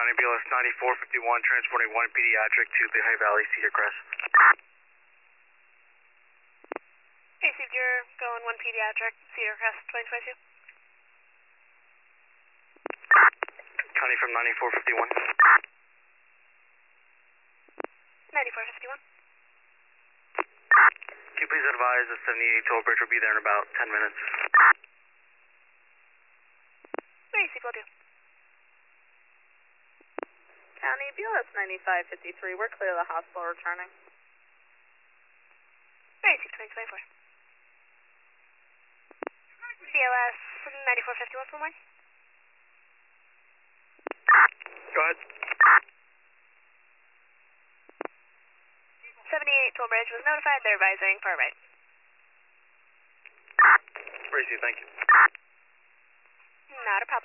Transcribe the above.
County BLS 9451, transporting one pediatric to the High Valley Cedar Crest. Hey, Steve, you're going one pediatric, Cedar Crest, 2022. County from 9451. 9451. Can you please advise the 78 toll bridge will be there in about 10 minutes? Hey, Steve, will do. County BLS 9553, we're clear of the hospital returning. Hey, Steve, 2024. BLS 9451 for more. Go ahead. 78 toll bridge was notified, they're advising far right. Racy, thank you. Not a problem.